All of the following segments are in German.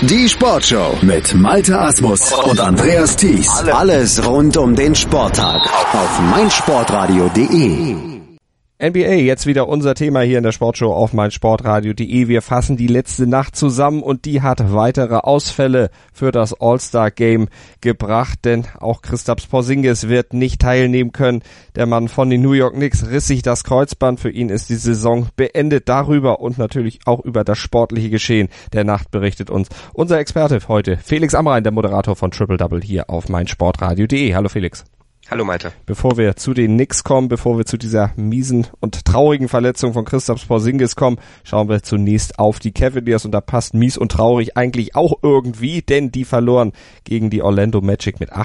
Die Sportshow mit Malte Asmus und Andreas Thies. Alles rund um den Sporttag auf meinsportradio.de. NBA, jetzt wieder unser Thema hier in der Sportshow auf meinsportradio.de. Wir fassen die letzte Nacht zusammen und die hat weitere Ausfälle für das All-Star-Game gebracht, denn auch Kristaps Porzingis wird nicht teilnehmen können. Der Mann von den New York Knicks riss sich das Kreuzband. Für ihn ist die Saison beendet. Darüber und natürlich auch über das sportliche Geschehen der Nacht berichtet uns unser Experte heute, Felix Amrain, der Moderator von Triple Double hier auf meinsportradio.de. Hallo Felix. Hallo Malte. Bevor wir zu den Knicks kommen, bevor wir zu dieser miesen und traurigen Verletzung von Kristaps Porzingis kommen, schauen wir zunächst auf die Cavaliers und da passt mies und traurig eigentlich auch irgendwie, denn die verloren gegen die Orlando Magic mit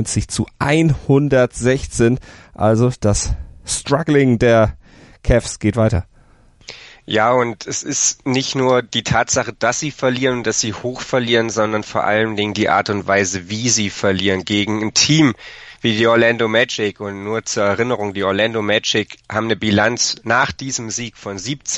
98-116. Also das Struggling der Cavs geht weiter. Ja, und es ist nicht nur die Tatsache, dass sie verlieren und dass sie hoch verlieren, sondern vor allen Dingen die Art und Weise, wie sie verlieren gegen ein Team wie die Orlando Magic. Und nur zur Erinnerung, die Orlando Magic haben eine Bilanz nach diesem Sieg von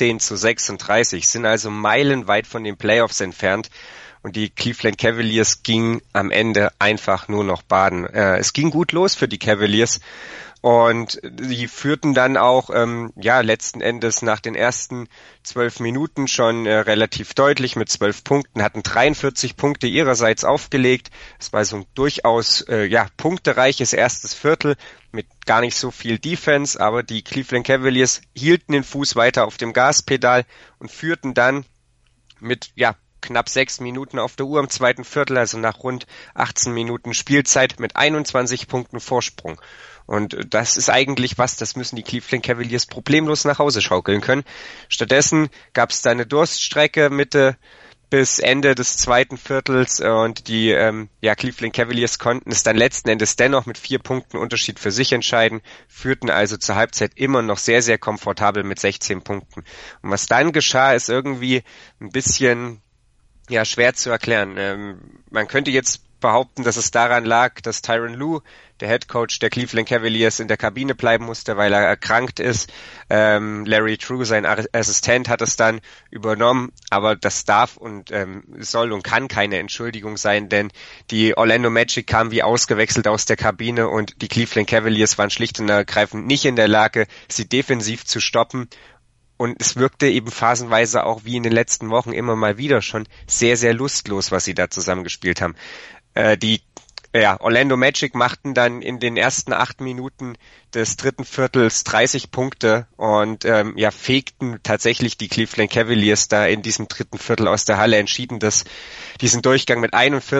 17-36, sind also meilenweit von den Playoffs entfernt. Und die Cleveland Cavaliers gingen am Ende einfach nur noch baden. Es ging gut los für die Cavaliers. Und die führten dann auch, letzten Endes nach den ersten 12 Minuten schon relativ deutlich mit 12 Punkten, hatten 43 Punkte ihrerseits aufgelegt. Es war so ein durchaus, punktereiches erstes Viertel mit gar nicht so viel Defense, aber die Cleveland Cavaliers hielten den Fuß weiter auf dem Gaspedal und führten dann mit, knapp 6 Minuten auf der Uhr im zweiten Viertel, also nach rund 18 Minuten Spielzeit mit 21 Punkten Vorsprung. Und das ist eigentlich das müssen die Cleveland Cavaliers problemlos nach Hause schaukeln können. Stattdessen gab es da eine Durststrecke Mitte bis Ende des zweiten Viertels und die Cleveland Cavaliers konnten es dann letzten Endes dennoch mit 4 Punkten Unterschied für sich entscheiden, führten also zur Halbzeit immer noch sehr, sehr komfortabel mit 16 Punkten. Und was dann geschah, ist irgendwie ein bisschen schwer zu erklären. Man könnte jetzt behaupten, dass es daran lag, dass Tyronn Lue, der Head Coach der Cleveland Cavaliers, in der Kabine bleiben musste, weil er erkrankt ist. Larry True, sein Assistent, hat es dann übernommen, aber das darf und soll und kann keine Entschuldigung sein, denn die Orlando Magic kamen wie ausgewechselt aus der Kabine und die Cleveland Cavaliers waren schlicht und ergreifend nicht in der Lage, sie defensiv zu stoppen. Und es wirkte eben phasenweise auch wie in den letzten Wochen immer mal wieder schon sehr, sehr lustlos, was sie da zusammengespielt haben. Die Orlando Magic machten dann in den ersten 8 Minuten des dritten Viertels 30 Punkte und fegten tatsächlich die Cleveland Cavaliers da in diesem dritten Viertel aus der Halle, entschieden diesen Durchgang mit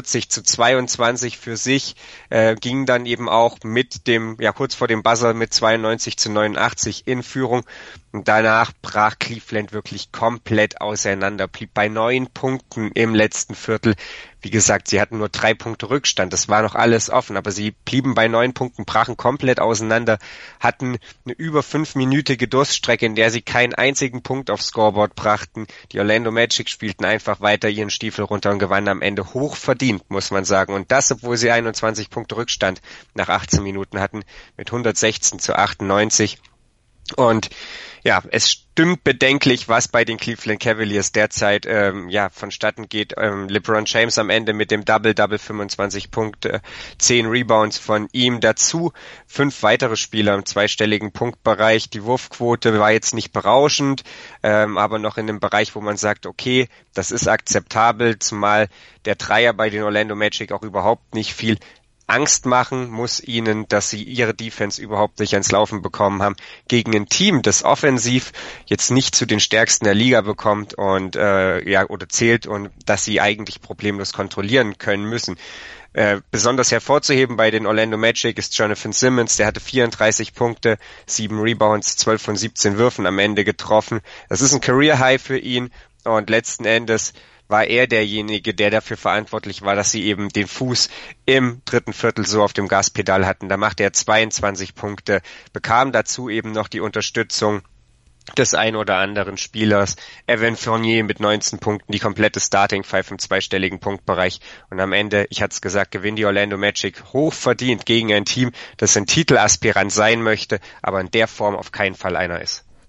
41-22 für sich, ging dann eben auch mit dem, kurz vor dem Buzzer mit 92-89 in Führung. Und danach brach Cleveland wirklich komplett auseinander, blieb bei 9 Punkten im letzten Viertel. Wie gesagt, sie hatten nur 3 Punkte Rückstand, das war noch alles offen, aber sie blieben bei 9 Punkten, brachen komplett auseinander, hatten eine über 5-minütige Durststrecke, in der sie keinen einzigen Punkt aufs Scoreboard brachten. Die Orlando Magic spielten einfach weiter ihren Stiefel runter und gewannen am Ende hochverdient, muss man sagen. Und das, obwohl sie 21 Punkte Rückstand nach 18 Minuten hatten, mit 116-98. Und es stimmt bedenklich, was bei den Cleveland Cavaliers derzeit vonstatten geht. LeBron James am Ende mit dem Double-Double, 25 Punkte, 10 Rebounds von ihm dazu, 5 weitere Spieler im zweistelligen Punktbereich. Die Wurfquote war jetzt nicht berauschend, aber noch in dem Bereich, wo man sagt, okay, das ist akzeptabel, zumal der Dreier bei den Orlando Magic auch überhaupt nicht viel Angst machen muss ihnen, dass sie ihre Defense überhaupt nicht ans Laufen bekommen haben, gegen ein Team, das offensiv jetzt nicht zu den stärksten der Liga bekommt und oder zählt und das sie eigentlich problemlos kontrollieren können müssen. Besonders hervorzuheben bei den Orlando Magic ist Jonathan Simmons, der hatte 34 Punkte, 7 Rebounds, 12 von 17 Würfen am Ende getroffen. Das ist ein Career High für ihn und letzten Endes war er derjenige, der dafür verantwortlich war, dass sie eben den Fuß im dritten Viertel so auf dem Gaspedal hatten. Da machte er 22 Punkte, bekam dazu eben noch die Unterstützung des ein oder anderen Spielers. Evan Fournier mit 19 Punkten, die komplette Starting Five im zweistelligen Punktbereich. Und am Ende, ich hatte es gesagt, gewinnen die Orlando Magic hochverdient gegen ein Team, das ein Titelaspirant sein möchte, aber in der Form auf keinen Fall einer ist.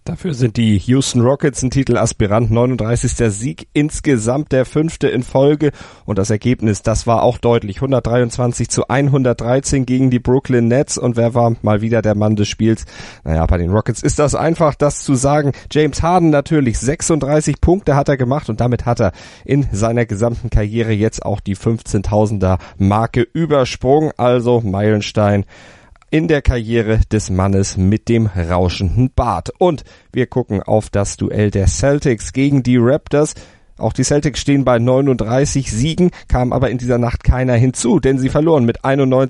Dafür sind die Houston Rockets ein Titelaspirant, 39. Sieg insgesamt, der 5. in Folge und das Ergebnis, das war auch deutlich, 123-113 gegen die Brooklyn Nets und wer war mal wieder der Mann des Spiels? Naja, bei den Rockets ist das einfach, das zu sagen. James Harden natürlich, 36 Punkte hat er gemacht und damit hat er in seiner gesamten Karriere jetzt auch die 15.000er Marke übersprungen, also Meilenstein in der Karriere des Mannes mit dem rauschenden Bart. Und wir gucken auf das Duell der Celtics gegen die Raptors. Auch die Celtics stehen bei 39 Siegen, kam aber in dieser Nacht keiner hinzu, denn sie verloren mit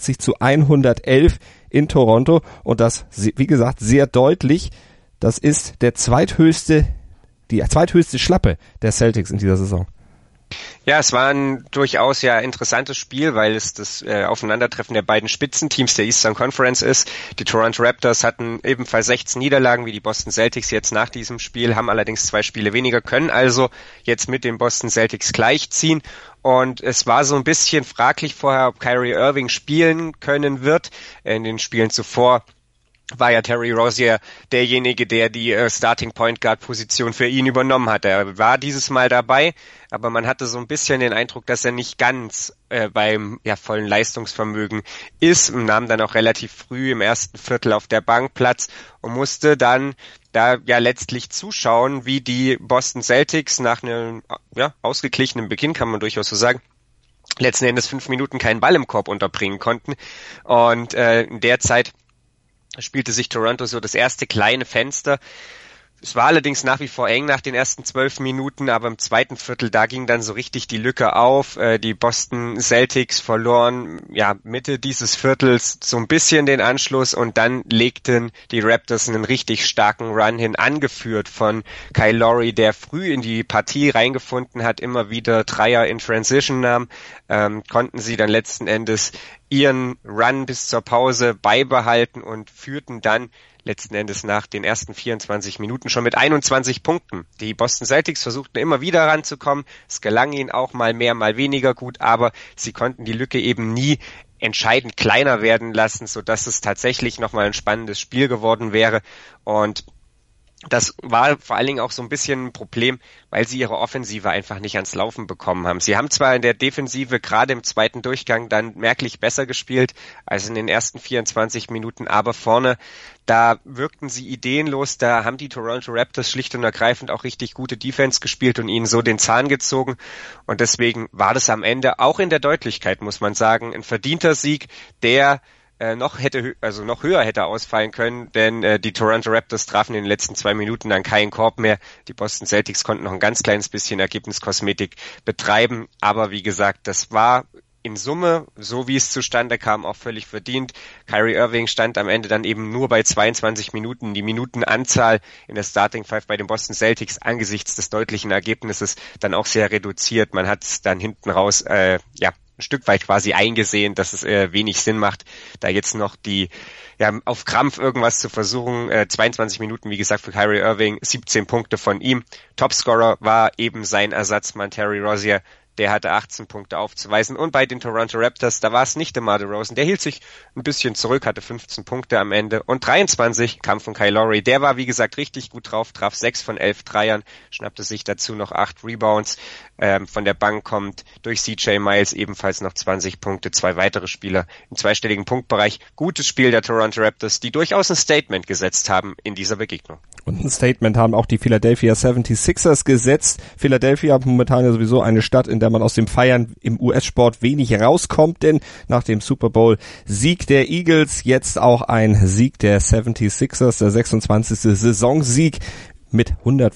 91-111 in Toronto. Und das, wie gesagt, sehr deutlich. Das ist die zweithöchste Schlappe der Celtics in dieser Saison. Ja, es war ein durchaus ja interessantes Spiel, weil es das Aufeinandertreffen der beiden Spitzenteams der Eastern Conference ist. Die Toronto Raptors hatten ebenfalls 16 Niederlagen wie die Boston Celtics jetzt nach diesem Spiel, haben allerdings 2 Spiele weniger, können also jetzt mit den Boston Celtics gleichziehen. Und es war so ein bisschen fraglich vorher, ob Kyrie Irving spielen können wird. In den Spielen zuvor war ja Terry Rozier derjenige, der die Starting Point Guard Position für ihn übernommen hat. Er war dieses Mal dabei, aber man hatte so ein bisschen den Eindruck, dass er nicht ganz beim vollen Leistungsvermögen ist und nahm dann auch relativ früh im ersten Viertel auf der Bank Platz und musste dann da letztlich zuschauen, wie die Boston Celtics nach einem ausgeglichenen Beginn, kann man durchaus so sagen, letzten Endes 5 Minuten keinen Ball im Korb unterbringen konnten und in der Zeit spielte sich Toronto so das erste kleine Fenster. Es war allerdings nach wie vor eng nach den ersten 12 Minuten, aber im zweiten Viertel, da ging dann so richtig die Lücke auf. Die Boston Celtics verloren Mitte dieses Viertels so ein bisschen den Anschluss und dann legten die Raptors einen richtig starken Run hin, angeführt von Kyle Lowry, der früh in die Partie reingefunden hat, immer wieder Dreier in Transition nahm, konnten sie dann letzten Endes ihren Run bis zur Pause beibehalten und führten dann letzten Endes nach den ersten 24 Minuten schon mit 21 Punkten. Die Boston Celtics versuchten immer wieder ranzukommen. Es gelang ihnen auch mal mehr, mal weniger gut, aber sie konnten die Lücke eben nie entscheidend kleiner werden lassen, sodass es tatsächlich nochmal ein spannendes Spiel geworden wäre. Und das war vor allen Dingen auch so ein bisschen ein Problem, weil sie ihre Offensive einfach nicht ans Laufen bekommen haben. Sie haben zwar in der Defensive gerade im zweiten Durchgang dann merklich besser gespielt als in den ersten 24 Minuten, aber vorne, da wirkten sie ideenlos, da haben die Toronto Raptors schlicht und ergreifend auch richtig gute Defense gespielt und ihnen so den Zahn gezogen und deswegen war das am Ende auch in der Deutlichkeit, muss man sagen, ein verdienter Sieg, der noch höher hätte ausfallen können, denn die Toronto Raptors trafen in den letzten 2 Minuten dann keinen Korb mehr. Die Boston Celtics konnten noch ein ganz kleines bisschen Ergebniskosmetik betreiben, aber wie gesagt, das war in Summe, so wie es zustande kam, auch völlig verdient. Kyrie Irving stand am Ende dann eben nur bei 22 Minuten. Die Minutenanzahl in der Starting Five bei den Boston Celtics angesichts des deutlichen Ergebnisses dann auch sehr reduziert. Man hat es dann hinten raus ein Stück weit quasi eingesehen, dass es wenig Sinn macht, da jetzt noch auf Krampf irgendwas zu versuchen. 22 Minuten, wie gesagt, für Kyrie Irving, 17 Punkte von ihm. Topscorer war eben sein Ersatzmann Terry Rozier. Der hatte 18 Punkte aufzuweisen. Und bei den Toronto Raptors, da war es nicht DeMar DeRozan. Der hielt sich ein bisschen zurück, hatte 15 Punkte am Ende. Und 23 kam von Kyle Lowry. Der war, wie gesagt, richtig gut drauf, traf 6 von 11 Dreiern, schnappte sich dazu noch 8 Rebounds. Von der Bank kommt durch CJ Miles ebenfalls noch 20 Punkte. 2 weitere Spieler im zweistelligen Punktbereich. Gutes Spiel der Toronto Raptors, die durchaus ein Statement gesetzt haben in dieser Begegnung. Und ein Statement haben auch die Philadelphia 76ers gesetzt. Philadelphia momentan ja sowieso eine Stadt, in der man aus dem Feiern im US-Sport wenig rauskommt, denn nach dem Super Bowl-Sieg der Eagles jetzt auch ein Sieg der 76ers, der 26. Saisonsieg mit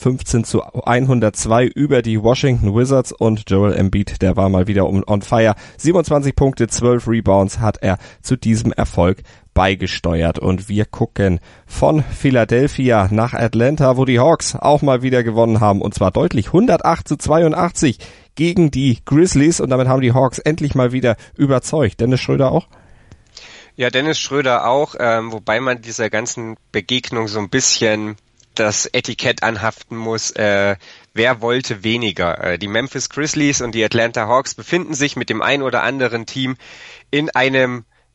115-102 über die Washington Wizards und Joel Embiid, der war mal wieder on fire. 27 Punkte, 12 Rebounds hat er zu diesem Erfolg beigesteuert. Und wir gucken von Philadelphia nach Atlanta, wo die Hawks auch mal wieder gewonnen haben, und zwar deutlich 108-82 gegen die Grizzlies, und damit haben die Hawks endlich mal wieder überzeugt. Dennis Schröder auch? Ja, Dennis Schröder auch, wobei man dieser ganzen Begegnung so ein bisschen das Etikett anhaften muss, wer wollte weniger. Die Memphis Grizzlies und die Atlanta Hawks befinden sich mit dem ein oder anderen Team in einem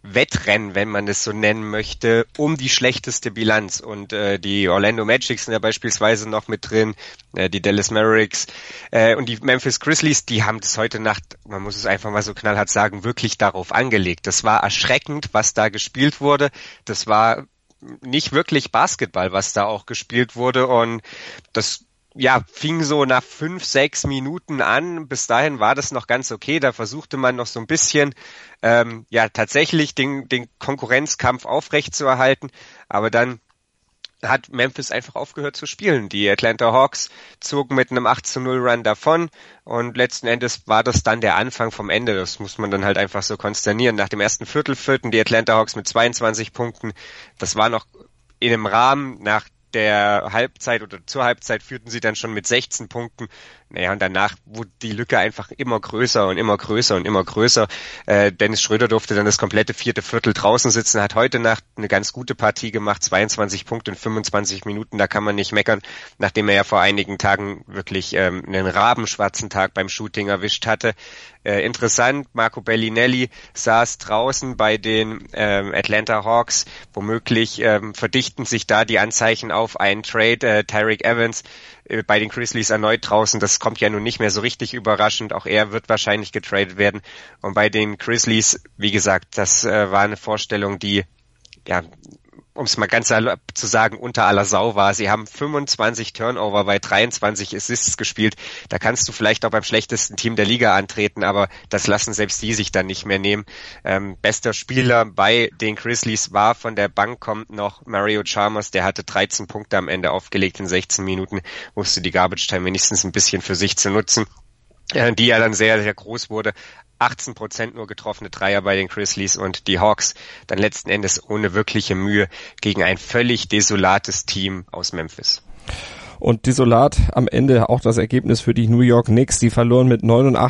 Wettrennen, wenn man es so nennen möchte, um die schlechteste Bilanz. Und die Orlando Magic sind ja beispielsweise noch mit drin, die Dallas Mavericks und die Memphis Grizzlies, die haben das heute Nacht, man muss es einfach mal so knallhart sagen, wirklich darauf angelegt. Das war erschreckend, was da gespielt wurde. Das war nicht wirklich Basketball, was da auch gespielt wurde, und das fing so nach 5-6 Minuten an. Bis dahin war das noch ganz okay. Da versuchte man noch so ein bisschen tatsächlich den Konkurrenzkampf aufrechtzuerhalten. Aber dann hat Memphis einfach aufgehört zu spielen. Die Atlanta Hawks zogen mit einem 8-0 Run davon, und letzten Endes war das dann der Anfang vom Ende. Das muss man dann halt einfach so konsternieren. Nach dem ersten Viertel führten die Atlanta Hawks mit 22 Punkten. Das war noch in einem Rahmen. Nach der Halbzeit oder zur Halbzeit führten sie dann schon mit 16 Punkten. Naja, und danach wurde die Lücke einfach immer größer und immer größer und immer größer. Dennis Schröder durfte dann das komplette vierte Viertel draußen sitzen, hat heute Nacht eine ganz gute Partie gemacht, 22 Punkte in 25 Minuten, da kann man nicht meckern, nachdem er ja vor einigen Tagen wirklich einen rabenschwarzen Tag beim Shooting erwischt hatte. Interessant, Marco Bellinelli saß draußen bei den Atlanta Hawks. Womöglich verdichten sich da die Anzeichen auf einen Trade. Tyreke Evans bei den Grizzlies erneut draußen. Das kommt ja nun nicht mehr so richtig überraschend. Auch er wird wahrscheinlich getradet werden. Und bei den Grizzlies, wie gesagt, das war eine Vorstellung, die, um es mal ganz salopp zu sagen, unter aller Sau war. Sie haben 25 Turnover bei 23 Assists gespielt. Da kannst du vielleicht auch beim schlechtesten Team der Liga antreten, aber das lassen selbst die sich dann nicht mehr nehmen. Bester Spieler bei den Grizzlies war, von der Bank kommt noch Mario Chalmers, der hatte 13 Punkte am Ende aufgelegt in 16 Minuten, wusste die Garbage Time wenigstens ein bisschen für sich zu nutzen, die ja dann sehr, sehr groß wurde. 18% nur getroffene Dreier bei den Grizzlies, und die Hawks dann letzten Endes ohne wirkliche Mühe gegen ein völlig desolates Team aus Memphis. Und desolat am Ende auch das Ergebnis für die New York Knicks. Die verloren mit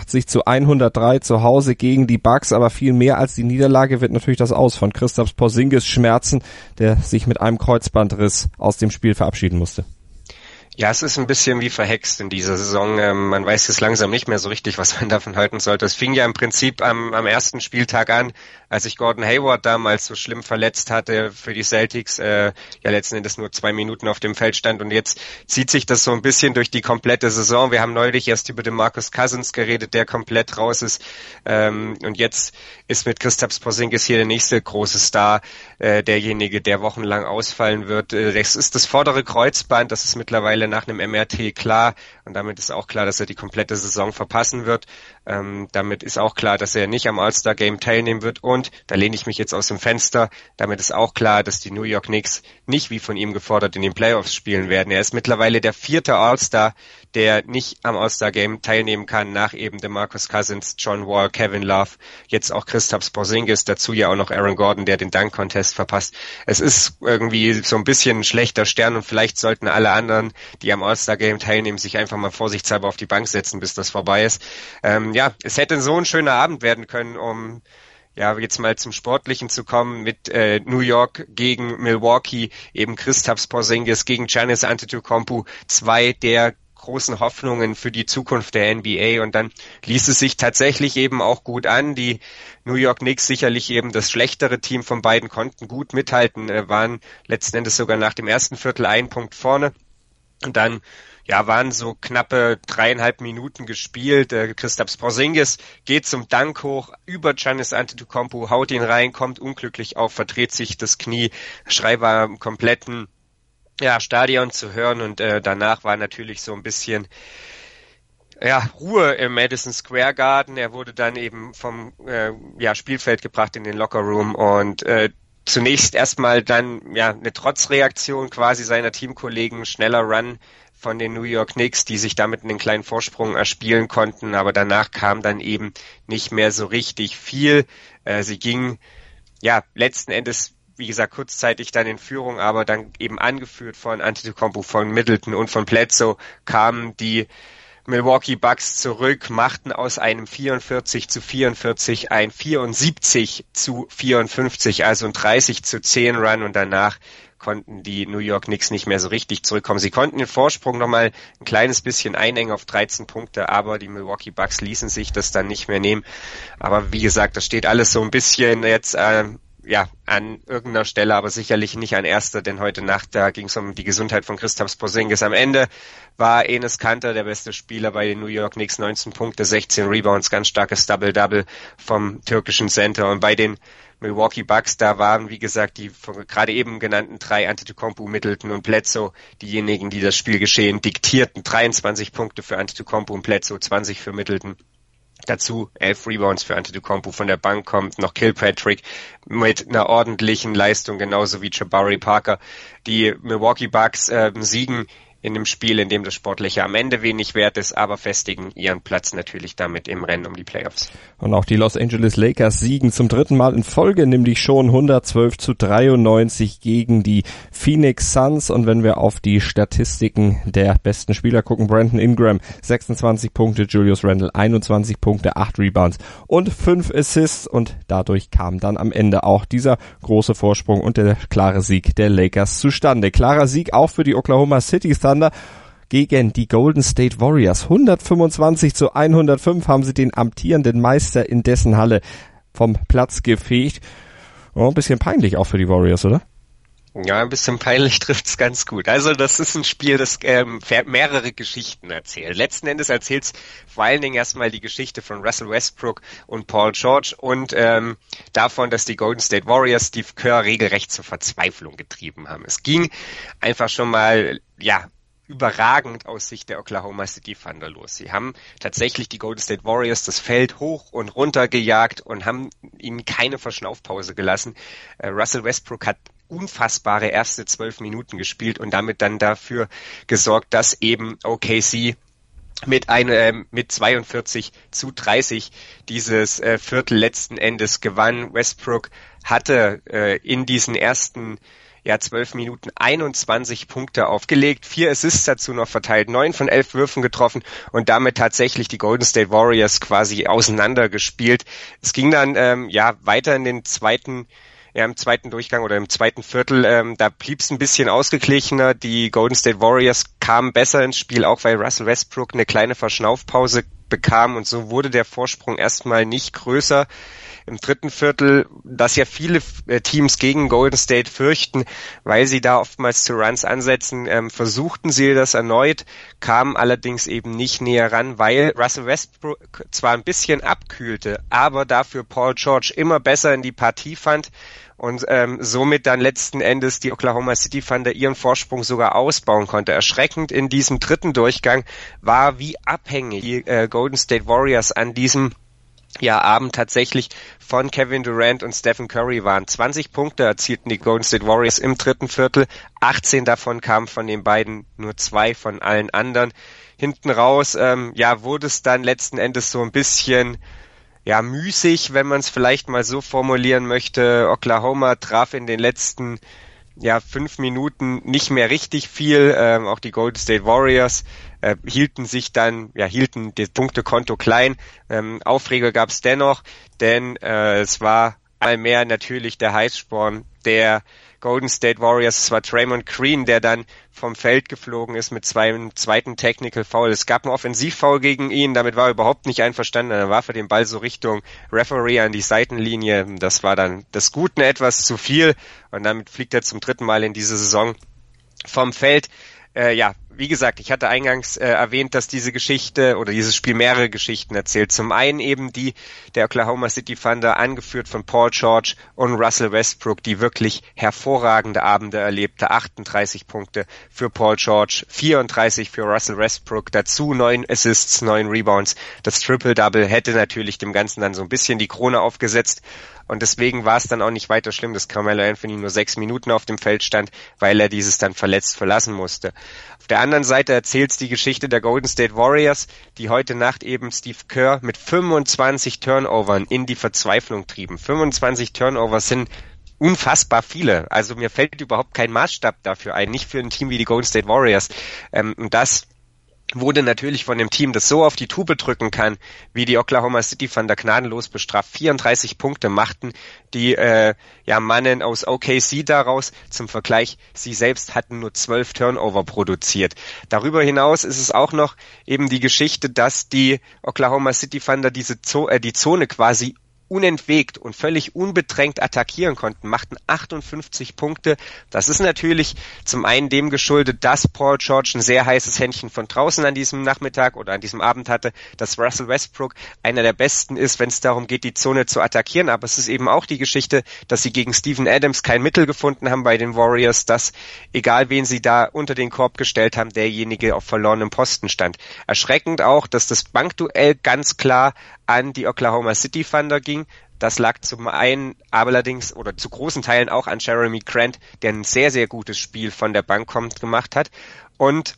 89-103 zu Hause gegen die Bucks, aber viel mehr als die Niederlage wird natürlich das Aus von Kristaps Porzingis schmerzen, der sich mit einem Kreuzbandriss aus dem Spiel verabschieden musste. Ja, es ist ein bisschen wie verhext in dieser Saison. Man weiß jetzt langsam nicht mehr so richtig, was man davon halten sollte. Es fing ja im Prinzip am ersten Spieltag an, als sich Gordon Hayward damals so schlimm verletzt hatte für die Celtics, letzten Endes nur 2 Minuten auf dem Feld stand, und jetzt zieht sich das so ein bisschen durch die komplette Saison. Wir haben neulich erst über den Marcus Cousins geredet, der komplett raus ist, und jetzt ist mit Kristaps Porzingis hier der nächste große Star, derjenige, der wochenlang ausfallen wird. Das ist das vordere Kreuzband, das ist mittlerweile nach einem MRT klar, und damit ist auch klar, dass er die komplette Saison verpassen wird. Damit ist auch klar, dass er nicht am All-Star-Game teilnehmen wird, und da lehne ich mich jetzt aus dem Fenster, damit ist auch klar, dass die New York Knicks nicht wie von ihm gefordert in den Playoffs spielen werden. Er ist mittlerweile der 4. All-Star, der nicht am All-Star-Game teilnehmen kann, nach eben dem Marcus Cousins, John Wall, Kevin Love, jetzt auch Kristaps Porzingis, dazu ja auch noch Aaron Gordon, der den Dunk-Contest verpasst. Es ist irgendwie so ein bisschen ein schlechter Stern, und vielleicht sollten alle anderen, die am All-Star-Game teilnehmen, sich einfach mal vorsichtshalber auf die Bank setzen, bis das vorbei ist. Es hätte so ein schöner Abend werden können, um jetzt mal zum Sportlichen zu kommen, mit New York gegen Milwaukee, eben Kristaps Porzingis gegen Giannis Antetokounmpo, 2 der großen Hoffnungen für die Zukunft der NBA, und dann ließ es sich tatsächlich eben auch gut an. Die New York Knicks, sicherlich eben das schlechtere Team von beiden, konnten gut mithalten, waren letzten Endes sogar nach dem ersten Viertel 1 Punkt vorne, und dann waren so knappe 3,5 Minuten gespielt. Kristaps Porzingis geht zum Dank hoch über Giannis Antetokounmpo, haut ihn rein, kommt unglücklich auf, verdreht sich das Knie. Schrei war im kompletten Stadion zu hören, und danach war natürlich so ein bisschen Ruhe im Madison Square Garden. Er wurde dann eben vom Spielfeld gebracht in den Lockerroom, und zunächst erstmal dann eine Trotzreaktion quasi seiner Teamkollegen, schneller Run von den New York Knicks, die sich damit einen kleinen Vorsprung erspielen konnten, aber danach kam dann eben nicht mehr so richtig viel. Sie gingen letzten Endes, wie gesagt, kurzzeitig dann in Führung, aber dann eben angeführt von Antetokounmpo, von Middleton und von Bledsoe kamen die Milwaukee Bucks zurück, machten aus einem 44-44 ein 74-54, also ein 30-10 Run, und danach konnten die New York Knicks nicht mehr so richtig zurückkommen. Sie konnten den Vorsprung nochmal ein kleines bisschen einengen auf 13 Punkte, aber die Milwaukee Bucks ließen sich das dann nicht mehr nehmen. Aber wie gesagt, das steht alles so ein bisschen jetzt an irgendeiner Stelle, aber sicherlich nicht an erster, denn heute Nacht, da ging es um die Gesundheit von Kristaps Porzingis. Am Ende war Enes Kanter der beste Spieler bei den New York Knicks, 19 Punkte, 16 Rebounds, ganz starkes Double-Double vom türkischen Center. Und bei den Milwaukee Bucks, da waren, wie gesagt, die gerade eben genannten 3, Antetokounmpo, Middleton und Bledsoe, diejenigen, die das Spielgeschehen diktierten. 23 Punkte für Antetokounmpo und Bledsoe, 20 für Middleton. Dazu 11 Rebounds für Antetokounmpo. Von der Bank kommt noch Kilpatrick mit einer ordentlichen Leistung, genauso wie Jabari Parker. Die Milwaukee Bucks siegen in dem Spiel, in dem das Sportliche am Ende wenig wert ist, aber festigen ihren Platz natürlich damit im Rennen um die Playoffs. Und auch die Los Angeles Lakers siegen zum 3. Mal in Folge, nämlich schon 112-93 gegen die Phoenix Suns. Und wenn wir auf die Statistiken der besten Spieler gucken, Brandon Ingram 26 Punkte, Julius Randle 21 Punkte, 8 Rebounds und 5 Assists. Und dadurch kam dann am Ende auch dieser große Vorsprung und der klare Sieg der Lakers zustande. Klarer Sieg auch für die Oklahoma City Thunder gegen die Golden State Warriors. 125-105 haben sie den amtierenden Meister in dessen Halle vom Platz gefegt. Oh, ein bisschen peinlich auch für die Warriors, oder? Ja, ein bisschen peinlich trifft's ganz gut. Also das ist ein Spiel, das mehrere Geschichten erzählt. Letzten Endes erzählt's vor allen Dingen erstmal die Geschichte von Russell Westbrook und Paul George und davon, dass die Golden State Warriors Steve Kerr regelrecht zur Verzweiflung getrieben haben. Es ging einfach schon mal, überragend aus Sicht der Oklahoma City Thunder los. Sie haben tatsächlich die Golden State Warriors das Feld hoch und runter gejagt und haben ihnen keine Verschnaufpause gelassen. Russell Westbrook hat unfassbare erste 12 Minuten gespielt und damit dann dafür gesorgt, dass eben OKC mit 42-30 dieses Viertel letzten Endes gewann. Westbrook hatte in diesen ersten 12 Minuten 21 Punkte aufgelegt, 4 Assists dazu noch verteilt, 9 von 11 Würfen getroffen und damit tatsächlich die Golden State Warriors quasi auseinandergespielt. Es ging dann weiter in den im zweiten Durchgang oder im zweiten Viertel, da blieb es ein bisschen ausgeglichener. Die Golden State Warriors kamen besser ins Spiel, auch weil Russell Westbrook eine kleine Verschnaufpause bekam und so wurde der Vorsprung erstmal nicht größer. Im dritten Viertel, das ja viele Teams gegen Golden State fürchten, weil sie da oftmals zu Runs ansetzen, versuchten sie das erneut, kamen allerdings eben nicht näher ran, weil Russell Westbrook zwar ein bisschen abkühlte, aber dafür Paul George immer besser in die Partie fand und somit dann letzten Endes die Oklahoma City Thunder ihren Vorsprung sogar ausbauen konnte. Erschreckend in diesem dritten Durchgang war, wie abhängig die Golden State Warriors an diesem Abend tatsächlich von Kevin Durant und Stephen Curry waren. 20 Punkte erzielten die Golden State Warriors im dritten Viertel. 18 davon kamen von den beiden, nur 2 von allen anderen. Hinten raus, wurde es dann letzten Endes so ein bisschen, müßig, wenn man es vielleicht mal so formulieren möchte. Oklahoma traf in den letzten 5 Minuten nicht mehr richtig viel. Auch die Golden State Warriors hielten das Punktekonto klein. Aufreger gab es dennoch, denn es war einmal mehr natürlich der Heißsporn der Golden State Warriors. Es war Draymond Green, der dann vom Feld geflogen ist mit einem zweiten Technical Foul. Es gab einen Offensivfoul gegen ihn, damit war er überhaupt nicht einverstanden. Dann warf er den Ball so Richtung Referee an die Seitenlinie. Das war dann des Guten etwas zu viel und damit fliegt er zum 3. Mal in dieser Saison vom Feld. Wie gesagt, ich hatte eingangs erwähnt, dass diese Geschichte oder dieses Spiel mehrere Geschichten erzählt. Zum einen eben die der Oklahoma City Thunder, angeführt von Paul George und Russell Westbrook, die wirklich hervorragende Abende erlebte. 38 Punkte für Paul George, 34 für Russell Westbrook, dazu 9 Assists, 9 Rebounds. Das Triple-Double hätte natürlich dem Ganzen dann so ein bisschen die Krone aufgesetzt. Und deswegen war es dann auch nicht weiter schlimm, dass Carmelo Anthony nur 6 Minuten auf dem Feld stand, weil er dieses dann verletzt verlassen musste. Auf der anderen Seite erzählt die Geschichte der Golden State Warriors, die heute Nacht eben Steve Kerr mit 25 Turnovern in die Verzweiflung trieben. 25 Turnovers sind unfassbar viele. Also mir fällt überhaupt kein Maßstab dafür ein, nicht für ein Team wie die Golden State Warriors. Und das wurde natürlich von dem Team, das so auf die Tube drücken kann, wie die Oklahoma City Thunder, gnadenlos bestraft. 34 Punkte machten die Mannen aus OKC daraus. Zum Vergleich, sie selbst hatten nur 12 Turnover produziert. Darüber hinaus ist es auch noch eben die Geschichte, dass die Oklahoma City Thunder die Zone quasi unentwegt und völlig unbedrängt attackieren konnten, machten 58 Punkte. Das ist natürlich zum einen dem geschuldet, dass Paul George ein sehr heißes Händchen von draußen an diesem Nachmittag oder an diesem Abend hatte, dass Russell Westbrook einer der Besten ist, wenn es darum geht, die Zone zu attackieren. Aber es ist eben auch die Geschichte, dass sie gegen Steven Adams kein Mittel gefunden haben bei den Warriors, dass egal wen sie da unter den Korb gestellt haben, derjenige auf verlorenem Posten stand. Erschreckend auch, dass das Bankduell ganz klar an die Oklahoma City Thunder ging. Das lag zum einen allerdings oder zu großen Teilen auch an Jeremy Grant, der ein sehr, sehr gutes Spiel von der Bank gemacht hat. Und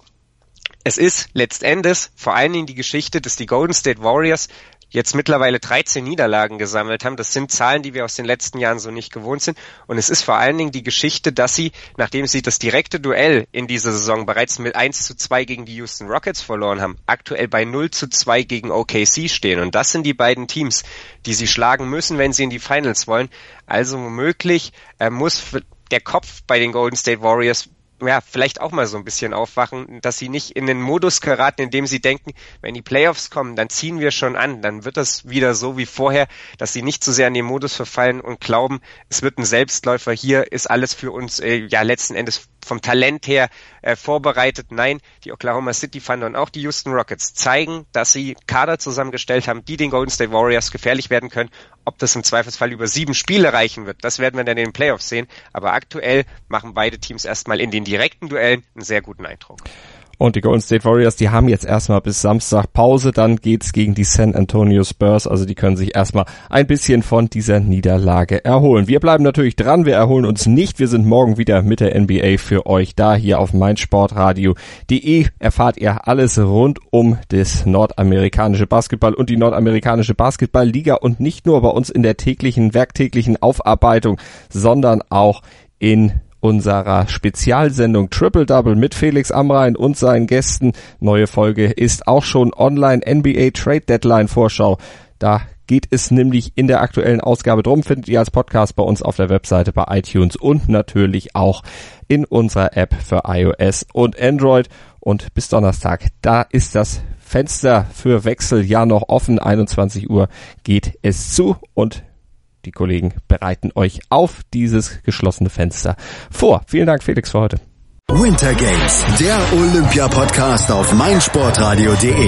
es ist letztendlich vor allen Dingen die Geschichte, dass die Golden State Warriors jetzt mittlerweile 13 Niederlagen gesammelt haben. Das sind Zahlen, die wir aus den letzten Jahren so nicht gewohnt sind. Und es ist vor allen Dingen die Geschichte, dass sie, nachdem sie das direkte Duell in dieser Saison bereits mit 1:2 gegen die Houston Rockets verloren haben, aktuell bei 0:2 gegen OKC stehen. Und das sind die beiden Teams, die sie schlagen müssen, wenn sie in die Finals wollen. Also womöglich muss der Kopf bei den Golden State Warriors vielleicht auch mal so ein bisschen aufwachen, dass sie nicht in den Modus geraten, in dem sie denken, wenn die Playoffs kommen, dann ziehen wir schon an, dann wird das wieder so wie vorher, dass sie nicht zu sehr in den Modus verfallen und glauben, es wird ein Selbstläufer, hier ist alles für uns letzten Endes vom Talent her vorbereitet. Nein, die Oklahoma City Thunder und auch die Houston Rockets zeigen, dass sie Kader zusammengestellt haben, die den Golden State Warriors gefährlich werden können. Ob das im Zweifelsfall über 7 Spiele reichen wird, das werden wir dann in den Playoffs sehen. Aber aktuell machen beide Teams erstmal in den direkten Duellen einen sehr guten Eindruck. Und die Golden State Warriors, die haben jetzt erstmal bis Samstag Pause, dann geht's gegen die San Antonio Spurs, also die können sich erstmal ein bisschen von dieser Niederlage erholen. Wir bleiben natürlich dran, wir erholen uns nicht, wir sind morgen wieder mit der NBA für euch da, hier auf meinsportradio.de erfahrt ihr alles rund um das nordamerikanische Basketball und die nordamerikanische Basketballliga und nicht nur bei uns in der werktäglichen Aufarbeitung, sondern auch in unserer Spezialsendung Triple Double mit Felix Amrain und seinen Gästen. Neue Folge ist auch schon online, NBA Trade Deadline Vorschau. Da geht es nämlich in der aktuellen Ausgabe drum, findet ihr als Podcast bei uns auf der Webseite, bei iTunes und natürlich auch in unserer App für iOS und Android. Und bis Donnerstag, da ist das Fenster für Wechsel ja noch offen. 21 Uhr geht es zu und die Kollegen bereiten euch auf dieses geschlossene Fenster vor. Vielen Dank, Felix, für heute. Winter Games, der Olympia-Podcast auf meinsportradio.de.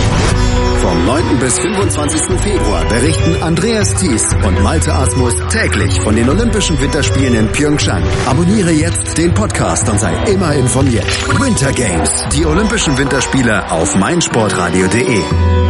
Vom 9. bis 25. Februar berichten Andreas Thies und Malte Asmus täglich von den Olympischen Winterspielen in Pyeongchang. Abonniere jetzt den Podcast und sei immer informiert. Winter Games, die Olympischen Winterspiele auf meinsportradio.de.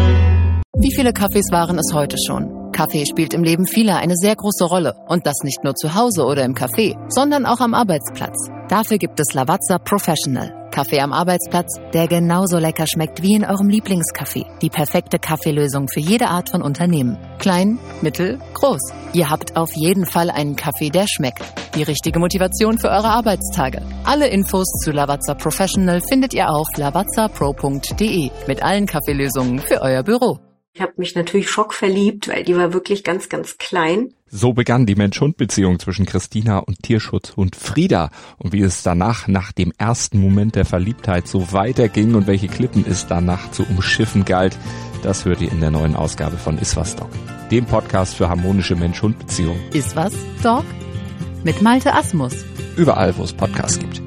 Wie viele Kaffees waren es heute schon? Kaffee spielt im Leben vieler eine sehr große Rolle. Und das nicht nur zu Hause oder im Café, sondern auch am Arbeitsplatz. Dafür gibt es Lavazza Professional. Kaffee am Arbeitsplatz, der genauso lecker schmeckt wie in eurem Lieblingscafé. Die perfekte Kaffeelösung für jede Art von Unternehmen. Klein, mittel, groß. Ihr habt auf jeden Fall einen Kaffee, der schmeckt. Die richtige Motivation für eure Arbeitstage. Alle Infos zu Lavazza Professional findet ihr auf lavazzapro.de mit allen Kaffeelösungen für euer Büro. Ich habe mich natürlich schockverliebt, weil die war wirklich ganz, ganz klein. So begann die Mensch-Hund-Beziehung zwischen Christina und Tierschutzhund Frieda. Und wie es danach, nach dem ersten Moment der Verliebtheit, so weiterging und welche Klippen es danach zu umschiffen galt, das hört ihr in der neuen Ausgabe von Iswas Dog, dem Podcast für harmonische Mensch-Hund-Beziehungen. Iswas Dog? Mit Malte Asmus. Überall, wo es Podcasts gibt.